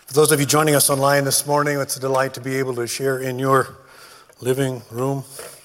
For those of you joining us online this morning, it's a delight to be able to share in your living room.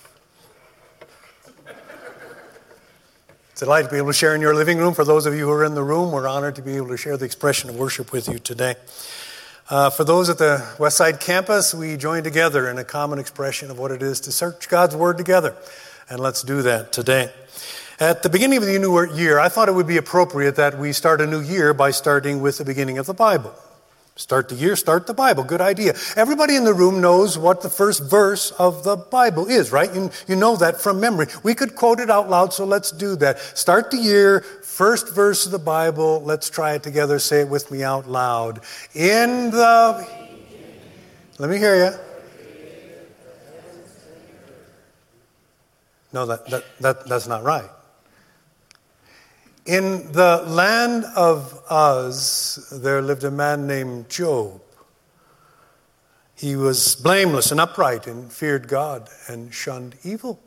It's a delight to be able to share in your living room. For those of you who are in the room, we're honored to be able to share the expression of worship with you today. For those at the Westside campus, we join together in a common expression of what it is to search God's Word together. And let's do that today. At the beginning of the new year, I thought it would be appropriate that we start a new year by starting with the beginning of the Bible. Start the year, start the Bible. Good idea. Everybody in the room knows what the first verse of the Bible is, right? You know that from memory. We could quote it out loud, so let's do that. Start the year, first verse of the Bible. Let's try it together. Say it with me out loud. Let me hear you. No, that's not right. In the land of Uz, there lived a man named Job. He was blameless and upright and feared God and shunned evil.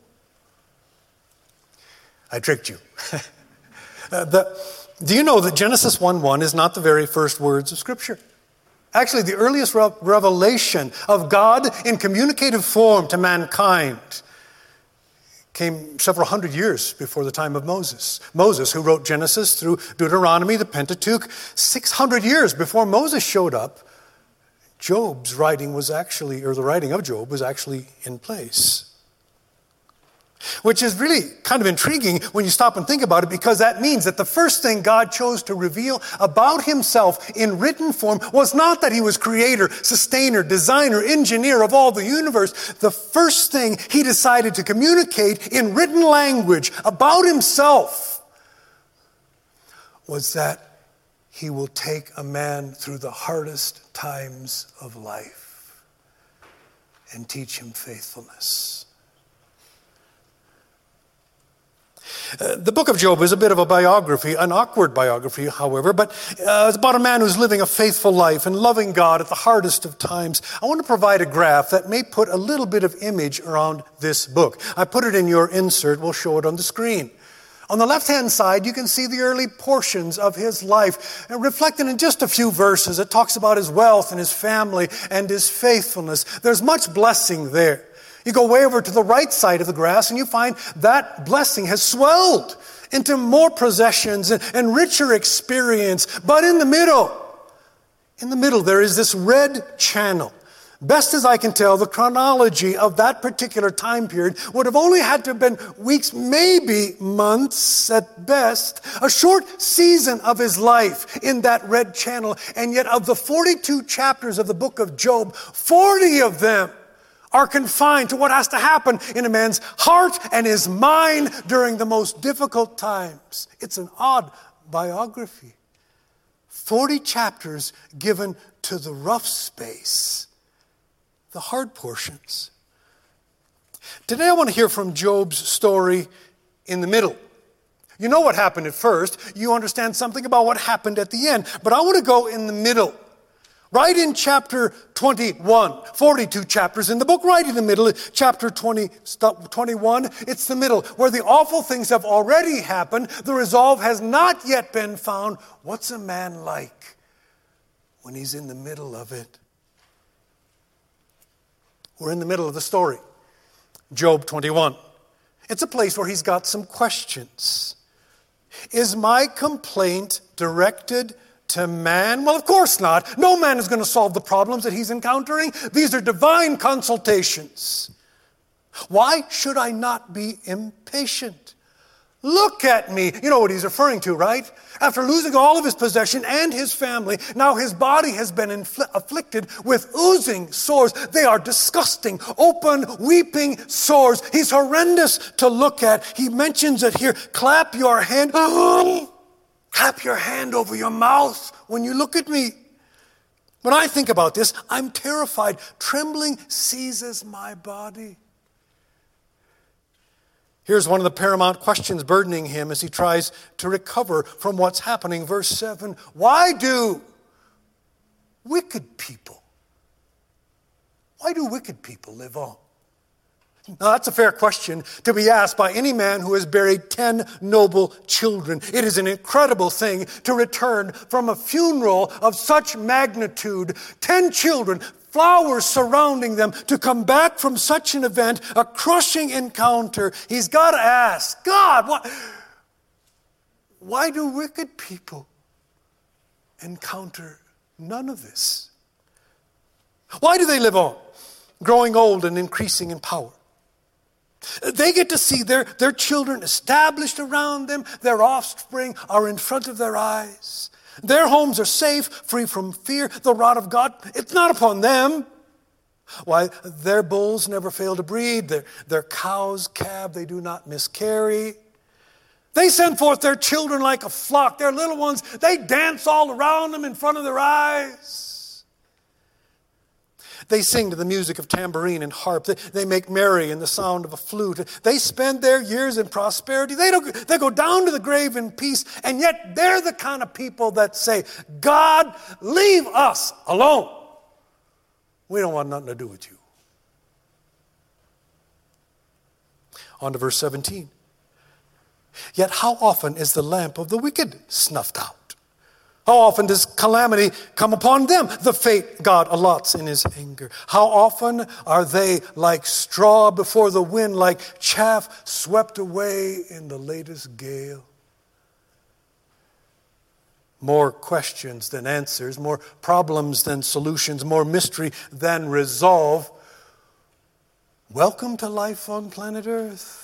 I tricked you. Do you know that Genesis 1:1 is not the very first words of Scripture? Actually, the earliest revelation of God in communicative form to mankind came several hundred years before the time of Moses. Moses, who wrote Genesis through Deuteronomy, the Pentateuch, 600 years before Moses showed up, the writing of Job was actually in place. Which is really kind of intriguing when you stop and think about it, because that means that the first thing God chose to reveal about himself in written form was not that he was creator, sustainer, designer, engineer of all the universe. The first thing he decided to communicate in written language about himself was that he will take a man through the hardest times of life and teach him faithfulness. The book of Job is a bit of a biography, an awkward biography, however, but it's about a man who's living a faithful life and loving God at the hardest of times. I want to provide a graph that may put a little bit of image around this book. I put it in your insert. We'll show it on the screen. On the left-hand side, you can see the early portions of his life. And reflected in just a few verses, it talks about his wealth and his family and his faithfulness. There's much blessing there. You go way over to the right side of the grass and you find that blessing has swelled into more possessions and richer experience. But in the middle there is this red channel. Best as I can tell, the chronology of that particular time period would have only had to have been weeks, maybe months at best. A short season of his life in that red channel. And yet of the 42 chapters of the book of Job, 40 of them are confined to what has to happen in a man's heart and his mind during the most difficult times. It's an odd biography. 40 chapters given to the rough space, the hard portions. Today I want to hear from Job's story in the middle. You know what happened at first. You understand something about what happened at the end. But I want to go in the middle. Right in chapter 21, 42 chapters in the book, right in the middle, chapter 21, it's the middle, where the awful things have already happened. The resolve has not yet been found. What's a man like when he's in the middle of it? We're in the middle of the story. Job 21. It's a place where he's got some questions. Is my complaint directed to man? Well, of course not. No man is going to solve the problems that he's encountering. These are divine consultations. Why should I not be impatient? Look at me. You know what he's referring to, right? After losing all of his possession and his family, now his body has been afflicted with oozing sores. They are disgusting, open, weeping sores. He's horrendous to look at. He mentions it here. Clap your hand. Clap your hand over your mouth when you look at me. When I think about this, I'm terrified. Trembling seizes my body. Here's one of the paramount questions burdening him as he tries to recover from what's happening. Verse 7, why do wicked people live on? Now, that's a fair question to be asked by any man who has buried 10 noble children. It is an incredible thing to return from a funeral of such magnitude, 10 children, flowers surrounding them, to come back from such an event, a crushing encounter. He's got to ask, God, why do wicked people encounter none of this? Why do they live on, growing old and increasing in power? They get to see their children established around them. Their offspring are in front of their eyes. Their homes are safe, free from fear. The rod of God, it's not upon them. Why, their bulls never fail to breed. Their cows calve, they do not miscarry. They send forth their children like a flock. Their little ones, they dance all around them in front of their eyes. They sing to the music of tambourine and harp. They make merry in the sound of a flute. They spend their years in prosperity. They go down to the grave in peace. And yet they're the kind of people that say, God, leave us alone. We don't want nothing to do with you. On to verse 17. Yet how often is the lamp of the wicked snuffed out? How often does calamity come upon them, the fate God allots in his anger? How often are they like straw before the wind, like chaff swept away in the latest gale? More questions than answers, more problems than solutions, more mystery than resolve. Welcome to life on planet Earth.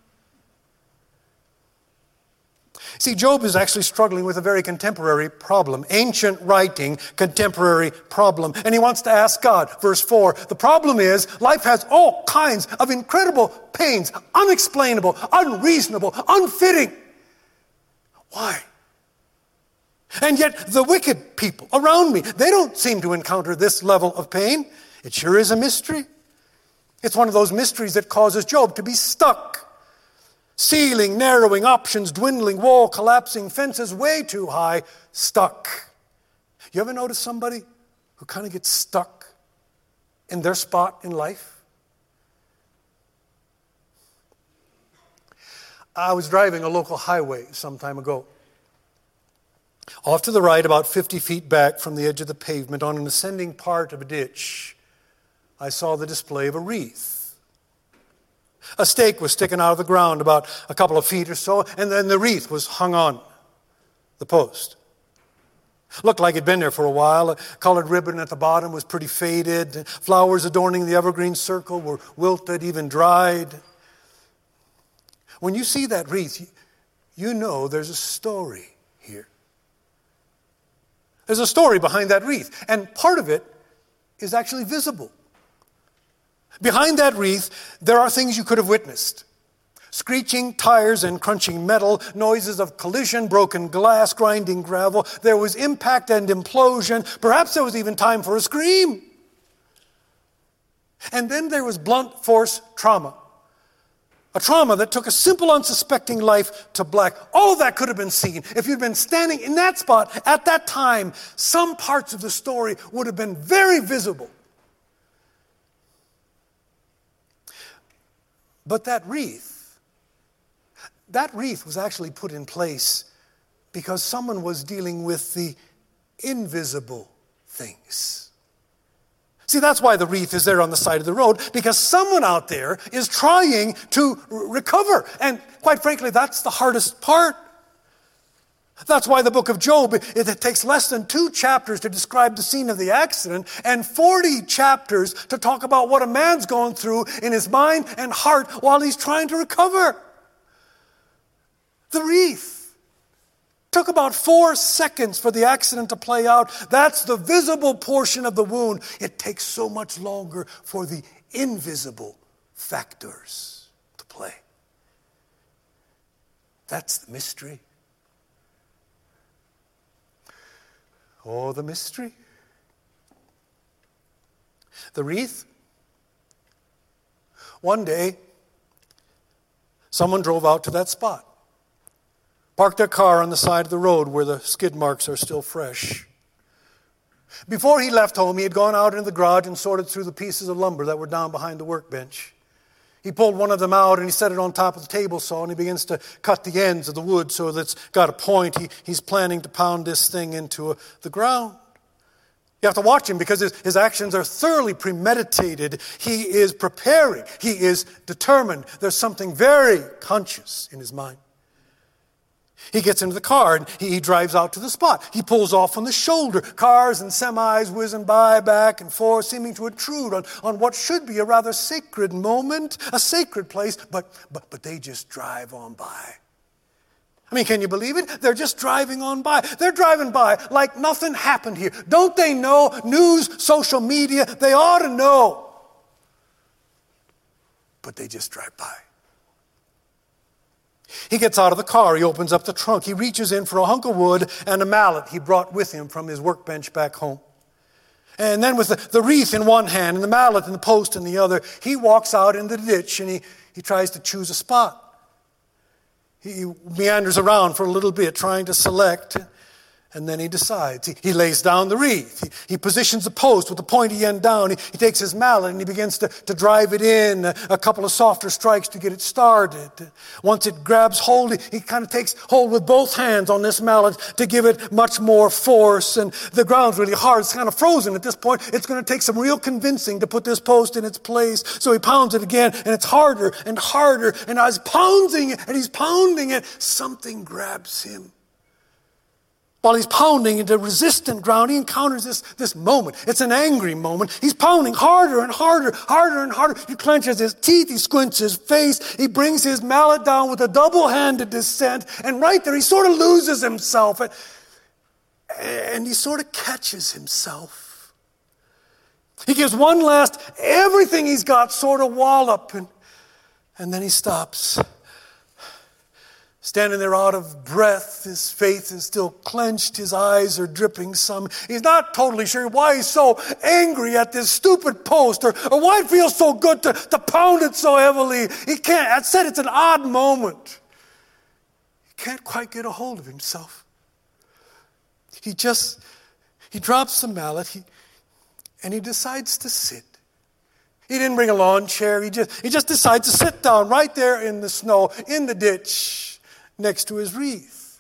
See, Job is actually struggling with a very contemporary problem. Ancient writing, contemporary problem. And he wants to ask God. Verse 4, the problem is life has all kinds of incredible pains, unexplainable, unreasonable, unfitting. Why? And yet the wicked people around me, they don't seem to encounter this level of pain. It sure is a mystery. It's one of those mysteries that causes Job to be stuck. Ceiling narrowing, options dwindling, wall collapsing, fences way too high, stuck. You ever notice somebody who kind of gets stuck in their spot in life? I was driving a local highway some time ago. Off to the right, about 50 feet back from the edge of the pavement, on an ascending part of a ditch, I saw the display of a wreath. A stake was sticking out of the ground about a couple of feet or so, and then the wreath was hung on the post. Looked like it'd been there for a while. A colored ribbon at the bottom was pretty faded. Flowers adorning the evergreen circle were wilted, even dried. When you see that wreath, you know there's a story here. There's a story behind that wreath, and part of it is actually visible. Behind that wreath, there are things you could have witnessed. Screeching tires and crunching metal, noises of collision, broken glass, grinding gravel. There was impact and implosion. Perhaps there was even time for a scream. And then there was blunt force trauma. A trauma that took a simple, unsuspecting life to black. All of that could have been seen. If you'd been standing in that spot at that time, some parts of the story would have been very visible. But that wreath was actually put in place because someone was dealing with the invisible things. See, that's why the wreath is there on the side of the road, because someone out there is trying to recover. And quite frankly, that's the hardest part. That's why the book of Job, it takes less than 2 chapters to describe the scene of the accident and 40 chapters to talk about what a man's going through in his mind and heart while he's trying to recover. The wreath took about 4 seconds for the accident to play out. That's the visible portion of the wound. It takes so much longer for the invisible factors to play. That's the mystery. Oh, the mystery. The wreath. One day, someone drove out to that spot, parked their car on the side of the road where the skid marks are still fresh. Before he left home, he had gone out into the garage and sorted through the pieces of lumber that were down behind the workbench. He pulled one of them out and he set it on top of the table saw, and he begins to cut the ends of the wood so that it's got a point. He's planning to pound this thing into the ground. You have to watch him because his actions are thoroughly premeditated. He is preparing. He is determined. There's something very conscious in his mind. He gets into the car and he drives out to the spot. He pulls off on the shoulder. Cars and semis whizzing by, back and forth, seeming to intrude on what should be a rather sacred moment, a sacred place, but they just drive on by. I mean, can you believe it? They're just driving on by. They're driving by like nothing happened here. Don't they know? News, social media, they ought to know. But they just drive by. He gets out of the car. He opens up the trunk. He reaches in for a hunk of wood and a mallet he brought with him from his workbench back home. And then with the wreath in one hand and the mallet and the post in the other, he walks out in the ditch and he tries to choose a spot. He meanders around for a little bit trying to select, and then he decides. He lays down the wreath. He positions the post with the pointy end down. He takes his mallet and he begins to drive it in, a couple of softer strikes to get it started. Once it grabs hold, he kind of takes hold with both hands on this mallet to give it much more force. And the ground's really hard. It's kind of frozen at this point. It's going to take some real convincing to put this post in its place. So he pounds it again, and it's harder and harder. And as he's pounding it, something grabs him. While he's pounding into resistant ground, he encounters this moment. It's an angry moment. He's pounding harder and harder, harder and harder. He clenches his teeth. He squints his face. He brings his mallet down with a double-handed descent. And right there, he sort of loses himself. And he sort of catches himself. He gives one last, everything he's got sort of wallop. And then he stops. Standing there out of breath, his face is still clenched, his eyes are dripping some. He's not totally sure why he's so angry at this stupid post or why it feels so good to pound it so heavily. He can't. I said it's an odd moment. He can't quite get a hold of himself. He drops the mallet and he decides to sit. He didn't bring a lawn chair. He just decides to sit down right there in the snow, in the ditch, next to his wreath.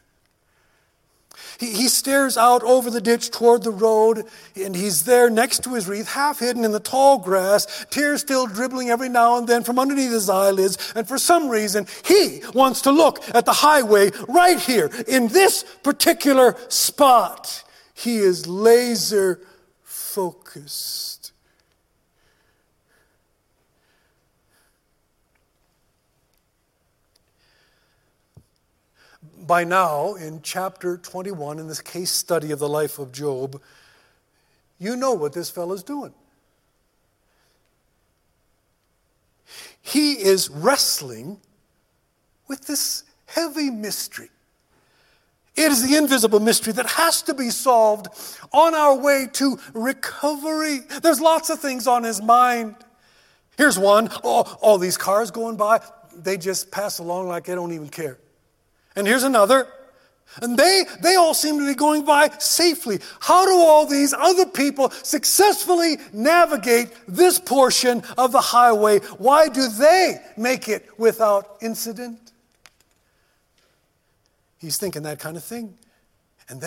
He stares out over the ditch toward the road, and he's there next to his wreath, half hidden in the tall grass, tears still dribbling every now and then from underneath his eyelids. And for some reason, he wants to look at the highway right here, in this particular spot. He is laser focused. By now, in chapter 21, in this case study of the life of Job, you know what this fellow's doing. He is wrestling with this heavy mystery. It is the invisible mystery that has to be solved on our way to recovery. There's lots of things on his mind. Here's one. All these cars going by, they just pass along like they don't even care. And here's another. And they all seem to be going by safely. How do all these other people successfully navigate this portion of the highway? Why do they make it without incident? He's thinking that kind of thing. And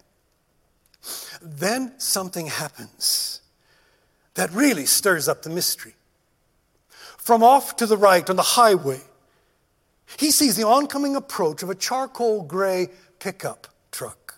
then something happens that really stirs up the mystery. From off to the right on the highway, he sees the oncoming approach of a charcoal gray pickup truck.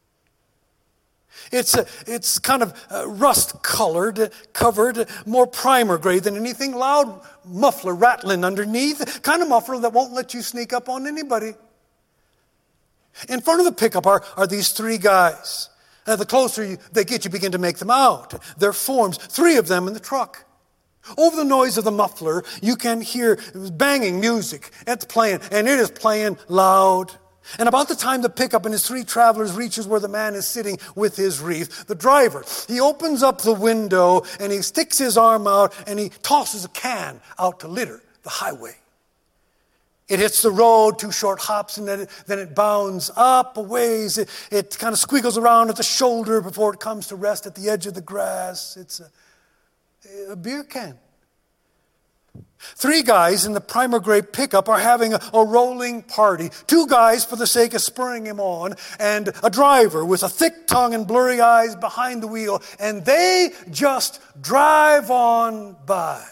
It's kind of rust-colored, covered, more primer gray than anything. Loud muffler rattling underneath. Kind of muffler that won't let you sneak up on anybody. In front of the pickup are these three guys. The closer they get, you begin to make them out. Their forms, three of them in the truck. Over the noise of the muffler, you can hear banging music. It's playing, and it is playing loud. And about the time the pickup and his three travelers reaches where the man is sitting with his wreath, the driver, he opens up the window and he sticks his arm out and he tosses a can out to litter the highway. It hits the road, 2 short hops, and then it bounds up a ways. It kind of squiggles around at the shoulder before it comes to rest at the edge of the grass. It's a beer can. 3 guys in the Primer Gray pickup are having a rolling party. 2 guys for the sake of spurring him on, and a driver with a thick tongue and blurry eyes behind the wheel, and they just drive on by.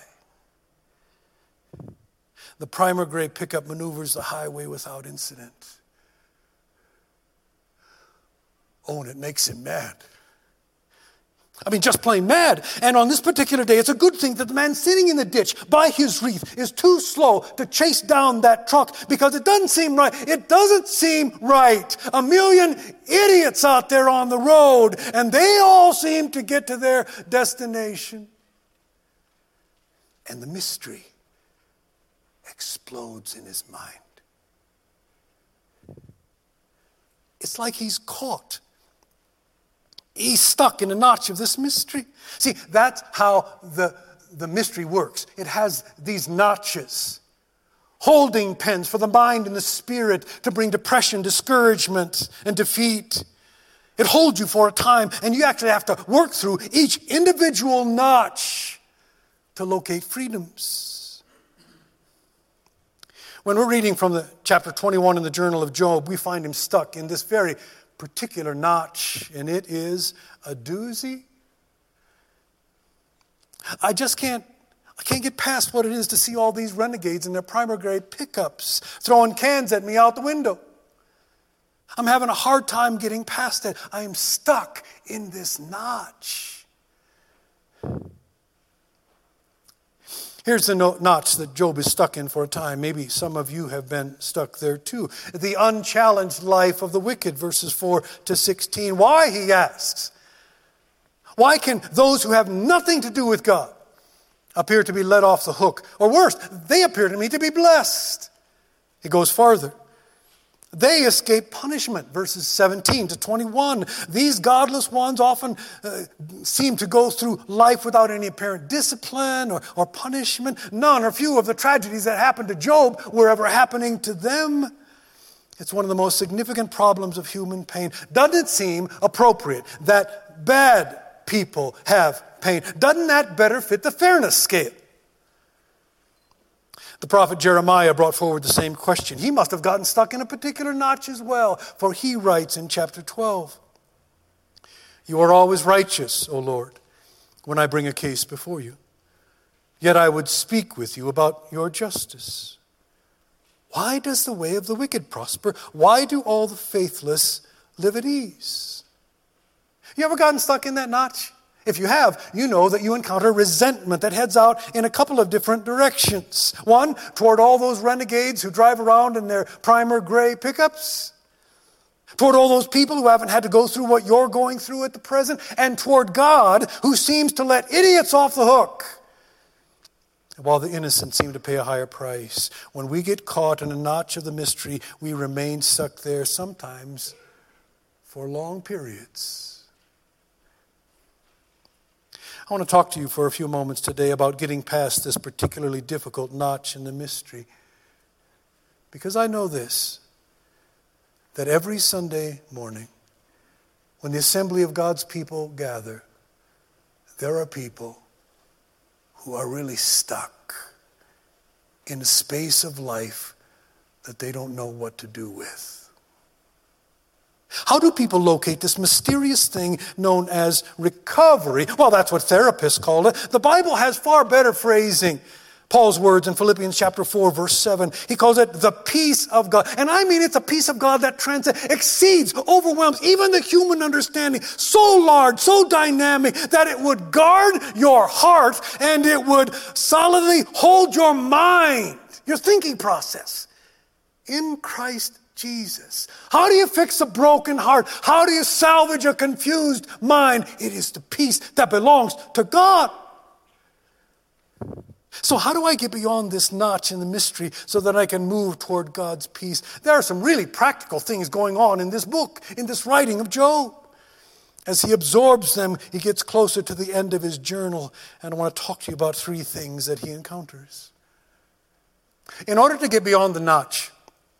The Primer Gray pickup maneuvers the highway without incident. Oh, and it makes him mad. I mean, just plain mad. And on this particular day, it's a good thing that the man sitting in the ditch by his wreath is too slow to chase down that truck, because it doesn't seem right. It doesn't seem right. A million idiots out there on the road, and they all seem to get to their destination. And the mystery explodes in his mind. It's like he's caught. He's stuck in a notch of this mystery. See, that's how the mystery works. It has these notches, holding pens for the mind and the spirit to bring depression, discouragement, and defeat. It holds you for a time, and you actually have to work through each individual notch to locate freedoms. When we're reading from the chapter 21 in the Journal of Job, we find him stuck in this very particular notch, and it is a doozy. I can't get past what it is to see all these renegades in their Primer Gray pickups throwing cans at me out the window. I'm having a hard time getting past it. I am stuck in this notch. Here's the notch that Job is stuck in for a time. Maybe some of you have been stuck there too. The unchallenged life of the wicked, verses 4 to 16. Why, he asks. Why can those who have nothing to do with God appear to be let off the hook? Or worse, they appear to me to be blessed. It goes farther. They escape punishment, verses 17 to 21. These godless ones often seem to go through life without any apparent discipline or punishment. None or few of the tragedies that happened to Job were ever happening to them. It's one of the most significant problems of human pain. Doesn't it seem appropriate that bad people have pain? Doesn't that better fit the fairness scale? The prophet Jeremiah brought forward the same question. He must have gotten stuck in a particular notch as well, for he writes in chapter 12, "You are always righteous, O Lord, when I bring a case before you. Yet I would speak with you about your justice. Why does the way of the wicked prosper? Why do all the faithless live at ease?" You ever gotten stuck in that notch? If you have, you know that you encounter resentment that heads out in a couple of different directions. One, toward all those renegades who drive around in their Primer Gray pickups. Toward all those people who haven't had to go through what you're going through at the present. And toward God, who seems to let idiots off the hook, while the innocent seem to pay a higher price. When we get caught in a notch of the mystery, we remain stuck there, sometimes for long periods. I want to talk to you for a few moments today about getting past this particularly difficult notch in the mystery. Because I know this, that every Sunday morning, when the assembly of God's people gather, there are people who are really stuck in a space of life that they don't know what to do with. How do people locate this mysterious thing known as recovery? Well, that's what therapists call it. The Bible has far better phrasing. Paul's words in Philippians chapter 4, verse 7. He calls it the peace of God. And I mean, it's a peace of God that transcends, exceeds, overwhelms even the human understanding. So large, so dynamic, that it would guard your heart and it would solidly hold your mind, your thinking process, in Christ Jesus. How do you fix a broken heart? How do you salvage a confused mind? It is the peace that belongs to God. So how do I get beyond this notch in the mystery so that I can move toward God's peace? There are some really practical things going on in this book, in this writing of Job. As he absorbs them, he gets closer to the end of his journal, and I want to talk to you about 3 things that he encounters. In order to get beyond the notch,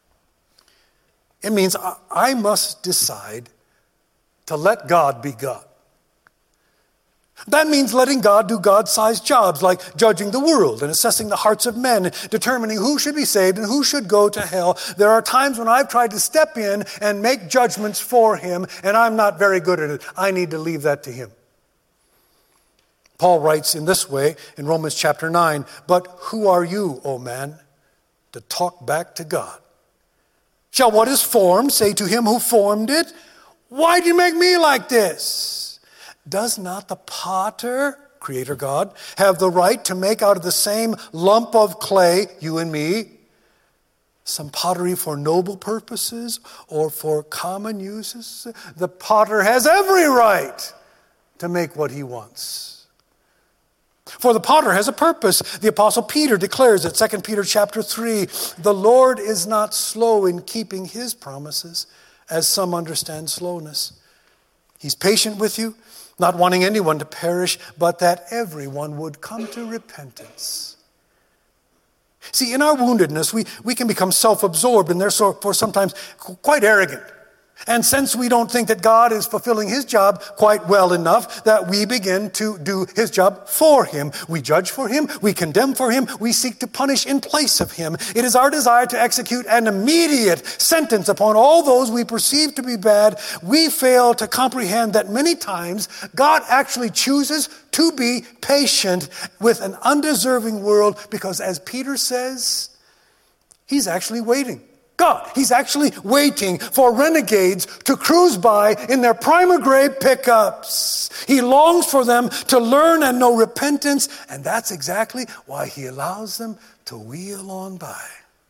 it means I must decide to let God be God. That means letting God do God-sized jobs like judging the world and assessing the hearts of men, and determining who should be saved and who should go to hell. There are times when I've tried to step in and make judgments for him, and I'm not very good at it. I need to leave that to him. Paul writes in this way in Romans chapter 9, "But who are you, O man, to talk back to God? Shall what is formed say to him who formed it, why do you make me like this? Does not the potter, Creator God, have the right to make out of the same lump of clay, you and me, some pottery for noble purposes or for common uses?" The potter has every right to make what he wants. For the potter has a purpose. The Apostle Peter declares at 2 Peter chapter 3, "The Lord is not slow in keeping his promises, as some understand slowness. He's patient with you, not wanting anyone to perish, but that everyone would come to repentance." See, in our woundedness, we can become self-absorbed and therefore sometimes quite arrogant. And since we don't think that God is fulfilling his job quite well enough, that we begin to do his job for him. We judge for him, we condemn for him, we seek to punish in place of him. It is our desire to execute an immediate sentence upon all those we perceive to be bad. We fail to comprehend that many times God actually chooses to be patient with an undeserving world because, as Peter says, he's actually waiting. God, he's actually waiting for renegades to cruise by in their primer gray pickups. He longs for them to learn and know repentance, and that's exactly why he allows them to wheel on by.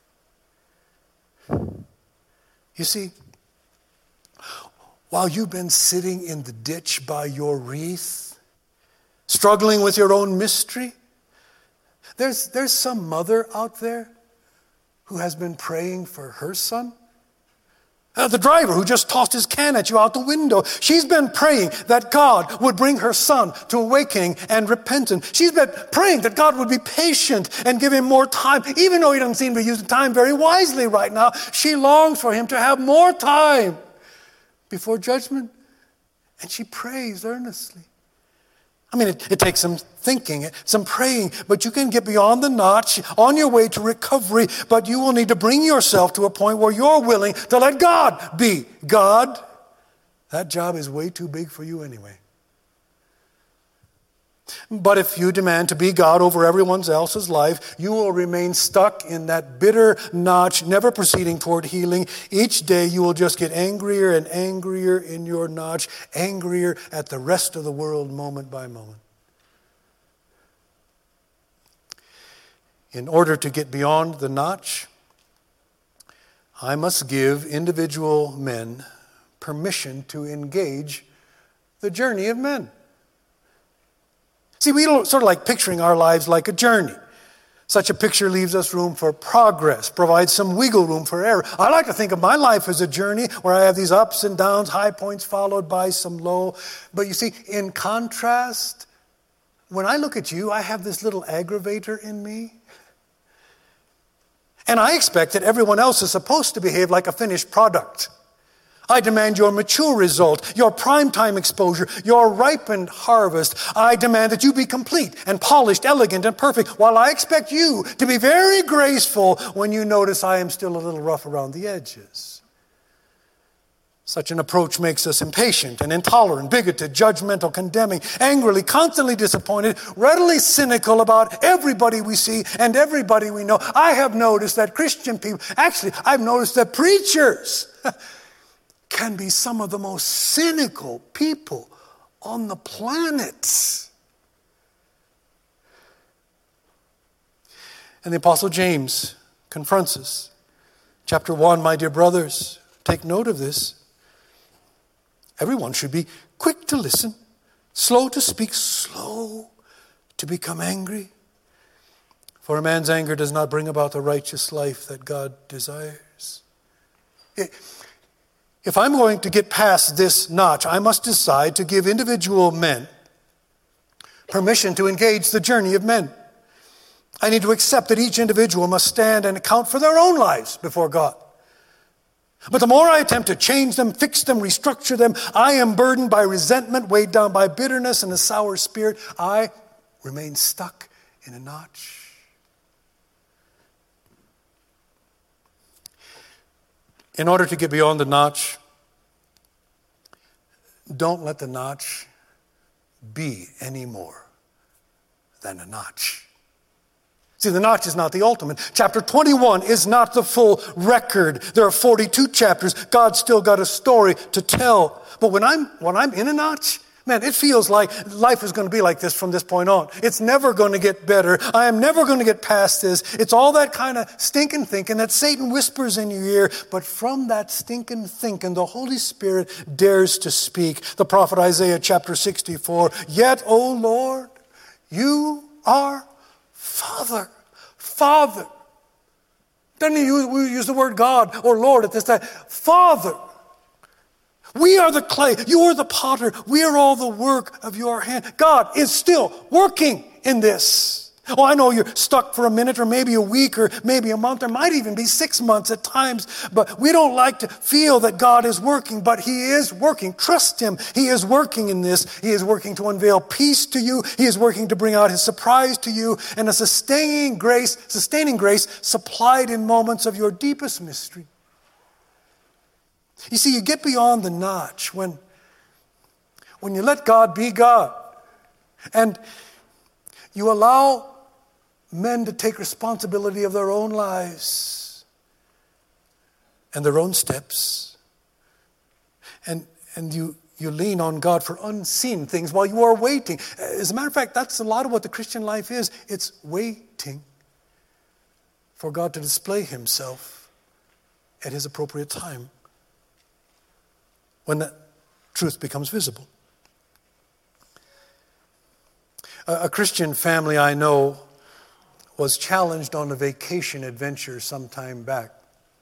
You see, while you've been sitting in the ditch by your wreath, struggling with your own mystery, there's some mother out there who has been praying for her son. The driver who just tossed his can at you out the window. She's been praying that God would bring her son to awakening and repentance. She's been praying that God would be patient and give him more time. Even though he doesn't seem to be using time very wisely right now, she longs for him to have more time before judgment. And she prays earnestly. I mean, it takes some thinking, some praying, but you can get beyond the notch on your way to recovery, but you will need to bring yourself to a point where you're willing to let God be God. That job is way too big for you anyway. But if you demand to be God over everyone else's life, you will remain stuck in that bitter notch, never proceeding toward healing. Each day you will just get angrier and angrier in your notch, angrier at the rest of the world moment by moment. In order to get beyond the notch, I must give individual men permission to engage the journey of men. See, we don't sort of like picturing our lives like a journey. Such a picture leaves us room for progress, provides some wiggle room for error. I like to think of my life as a journey where I have these ups and downs, high points followed by some low. But you see, in contrast, when I look at you, I have this little aggravator in me. And I expect that everyone else is supposed to behave like a finished product. I demand your mature result, your primetime exposure, your ripened harvest. I demand that you be complete and polished, elegant and perfect, while I expect you to be very graceful when you notice I am still a little rough around the edges. Such an approach makes us impatient and intolerant, bigoted, judgmental, condemning, angrily, constantly disappointed, readily cynical about everybody we see and everybody we know. I have noticed that Christian people, actually, I've noticed that preachers can be some of the most cynical people on the planet. And the Apostle James confronts us. Chapter 1, my dear brothers, take note of this. Everyone should be quick to listen, slow to speak, slow to become angry. For a man's anger does not bring about the righteous life that God desires. If I'm going to get past this notch, I must decide to give individual men permission to engage the journey of men. I need to accept that each individual must stand and account for their own lives before God. But the more I attempt to change them, fix them, restructure them, I am burdened by resentment, weighed down by bitterness and a sour spirit. I remain stuck in a notch. In order to get beyond the notch, don't let the notch be any more than a notch. See, the notch is not the ultimate. Chapter 21 is not the full record. There are 42 chapters. God's still got a story to tell. But when I'm in a notch, man, it feels like life is going to be like this from this point on. It's never going to get better. I am never going to get past this. It's all that kind of stinking thinking that Satan whispers in your ear. But from that stinking thinking, the Holy Spirit dares to speak. The prophet Isaiah chapter 64, "Yet, O Lord, you are Father. Then we use the word God or Lord at this time. Father. We are the clay. You are the potter. We are all the work of your hand. God is still working in this. Oh, I know you're stuck for a minute or maybe a week or maybe a month or might even be 6 months at times. But we don't like to feel that God is working. But He is working. Trust Him. He is working in this. He is working to unveil peace to you. He is working to bring out His surprise to you. And a sustaining grace supplied in moments of your deepest mystery. You see, you get beyond the notch when you let God be God. And you allow men to take responsibility of their own lives and their own steps. And you lean on God for unseen things while you are waiting. As a matter of fact, that's a lot of what the Christian life is. It's waiting for God to display Himself at His appropriate time, when that truth becomes visible. A Christian family I know was challenged on a vacation adventure some time back.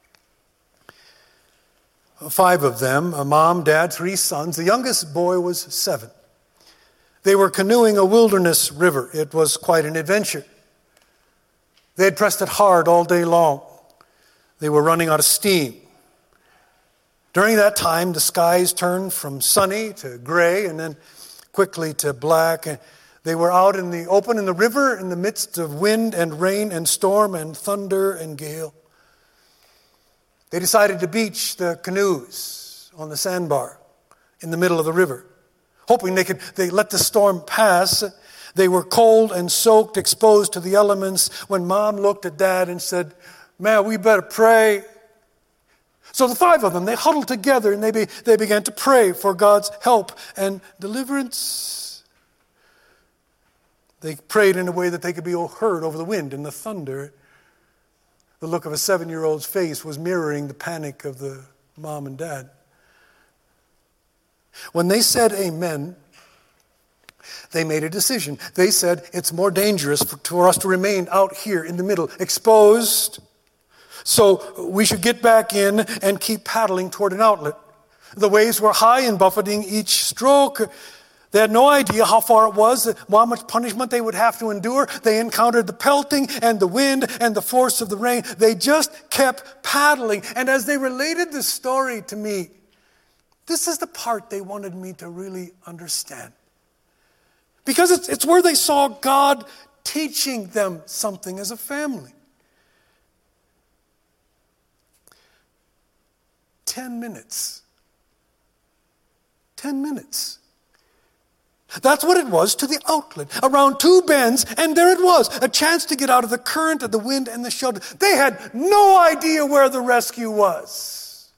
5 of them, a mom, dad, 3 sons. The youngest boy was 7. They were canoeing a wilderness river. It was quite an adventure. They had pressed it hard all day long. They were running out of steam. During that time, the skies turned from sunny to gray and then quickly to black. They were out in the open in the river in the midst of wind and rain and storm and thunder and gale. They decided to beach the canoes on the sandbar in the middle of the river, hoping they let the storm pass. They were cold and soaked, exposed to the elements, when Mom looked at Dad and said, "Man, we better pray." So the 5 of them, they huddled together and they began to pray for God's help and deliverance. They prayed in a way that they could be heard over the wind and the thunder. The look of a 7-year-old's face was mirroring the panic of the mom and dad. When they said amen, they made a decision. They said, it's more dangerous for us to remain out here in the middle, exposed. So we should get back in and keep paddling toward an outlet. The waves were high and buffeting each stroke. They had no idea how far it was, how much punishment they would have to endure. They encountered the pelting and the wind and the force of the rain. They just kept paddling. And as they related this story to me, this is the part they wanted me to really understand. Because it's where they saw God teaching them something as a family. 10 minutes. 10 minutes. That's what it was to the outlet. Around 2 bends, and there it was, a chance to get out of the current of the wind and the shelter. They had no idea where the rescue was.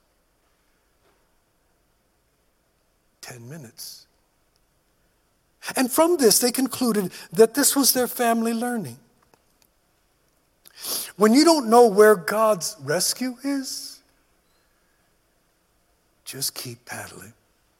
10 minutes. And from this, they concluded that this was their family learning. When you don't know where God's rescue is, just keep paddling.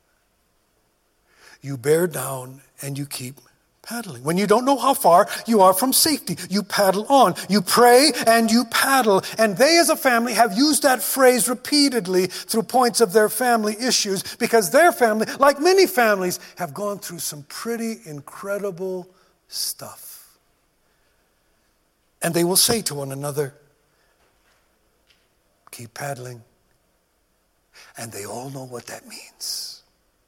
You bear down and you keep paddling. When you don't know how far you are from safety, you paddle on. You pray and you paddle. And they as a family have used that phrase repeatedly through points of their family issues, because their family, like many families, have gone through some pretty incredible stuff. And they will say to one another, keep paddling And they all know what that means.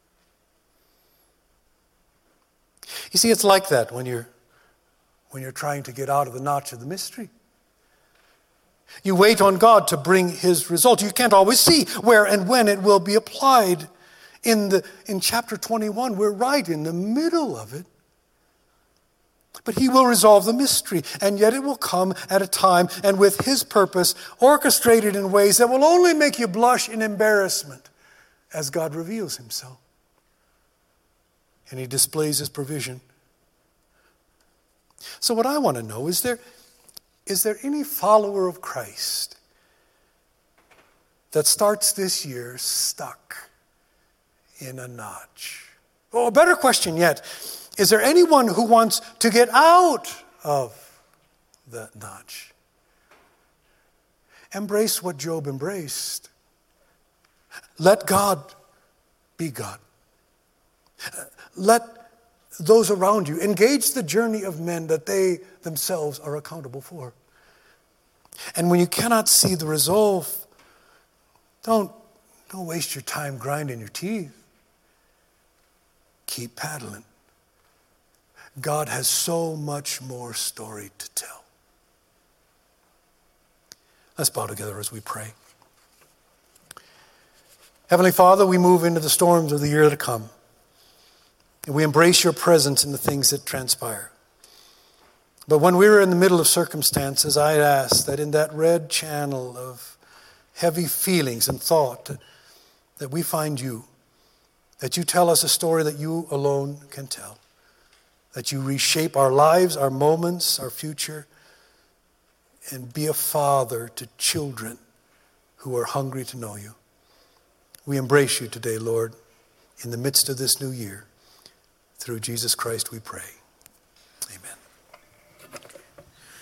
You see, it's like that when you're trying to get out of the notch of the mystery. You wait on God to bring his result. You can't always see where and when it will be applied. In chapter 21, we're right in the middle of it. But he will resolve the mystery, and yet it will come at a time and with his purpose orchestrated in ways that will only make you blush in embarrassment as God reveals himself. And he displays his provision. So what I want to know, is there any follower of Christ that starts this year stuck in a notch? Oh, a better question yet, is there anyone who wants to get out of that notch? Embrace what Job embraced. Let God be God. Let those around you engage the journey of men that they themselves are accountable for. And when you cannot see the resolve, don't waste your time grinding your teeth. Keep paddling. God has so much more story to tell. Let's bow together as we pray. Heavenly Father, we move into the storms of the year to come. And we embrace your presence in the things that transpire. But when we're in the middle of circumstances, I ask that in that red channel of heavy feelings and thought, that we find you, that you tell us a story that you alone can tell, that you reshape our lives, our moments, our future, and be a father to children who are hungry to know you. We embrace you today, Lord, in the midst of this new year. Through Jesus Christ we pray. Amen.